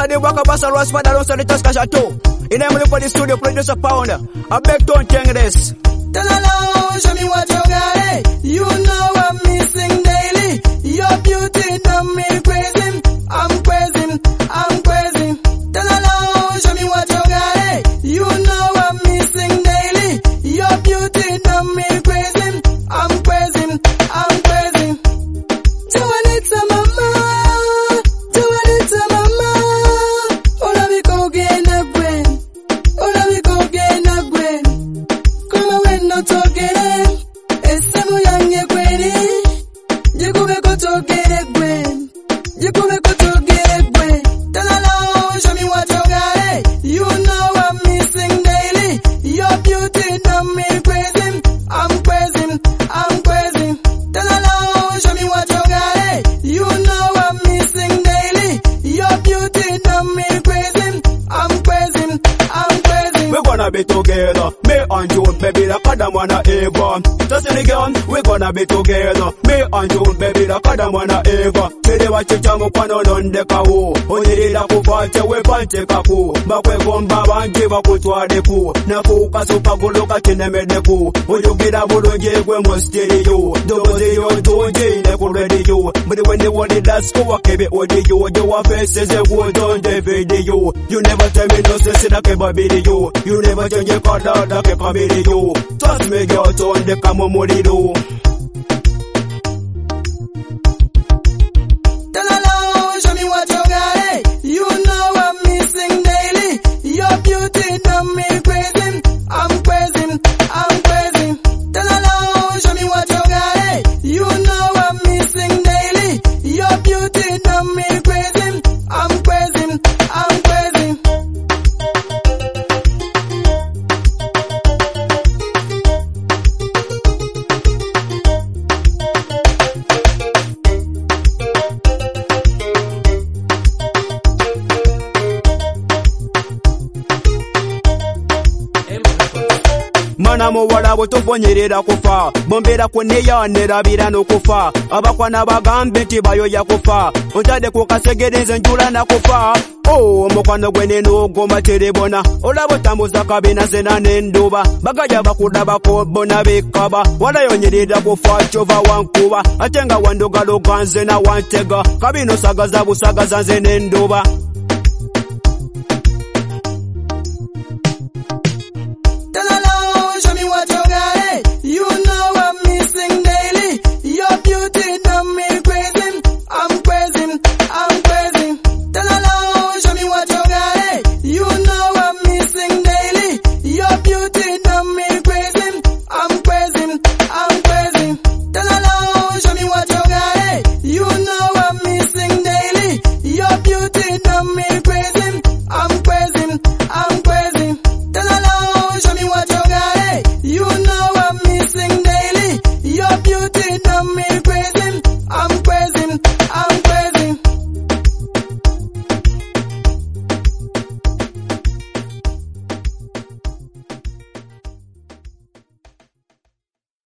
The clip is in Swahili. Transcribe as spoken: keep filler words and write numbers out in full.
Bassa the Waka Bassa Ross Father don't say the Tosca Chateau. In Emily for the studio producer Pounder. I beg don't change this. Tell alone, show me what you got, eh? You know I'm missing daily. Your beauty done me crazy. I'm crazy, I'm crazy. Tell alone, show me what you got, eh? You know I'm missing daily. Your beauty done me crazy. I'm crazy, I'm crazy. Juanita mama, Juanita mama. Ola mi go get a gwen, ola mi go get a gwen. Come when no togere, ese mo yange kweli. Jikube ko togere gwen, jikube ko togere gwen. Tell alone, show me what you got, eh? You know I'm missing daily. Your beauty done me crazy. I'm crazy, I'm crazy. Tell alone, show me what you got, eh? You know I'm missing daily. Your beauty done me crazy. I'm crazy, I'm crazy. We're gonna be together, me and you, baby, the Kadam wanna ever. Just in the gun, we're gonna be together, me and you, baby, the Kadam wanna ever. Tell what you tell me, Pano on the Kao. Only the Kupate, we Pante Kaku. But we come back and give a Kutua de Ku. Naku, Kasupa, look at the Medeku. When you get a Burundi, we must tell you. Those are your two J, they could ready you. But when they want it, that's go, okay, what do you? Your faces, they would on the video. You never tell me no sense in a video. You never change your color, like a video. Trust me, girl, so on the Kamomorido. Tell alone, show me what you got, eh? You know I'm missing daily. Your beauty done me crazy. I'm crazy, I'm crazy. Tell alone, show me what you got, eh? You know I'm missing daily. Your beauty done me crazy. I'm crazy, I'm crazy. Mana mo wala butuvonyerera kufa bombera kuneya nerabira nokufa abakwana bagambe nti bayo yakufa otade kukasegereze njula na kufa oh mukwano gwene n'ogoma terebona olabo tambuza kabina zena n'enduba bagaja bakudaba ko bona bekaba wala yonyerera kufa chova wankuba atenga wandogalo ganze na wantega kabino sagaza busagaza nze n'enduba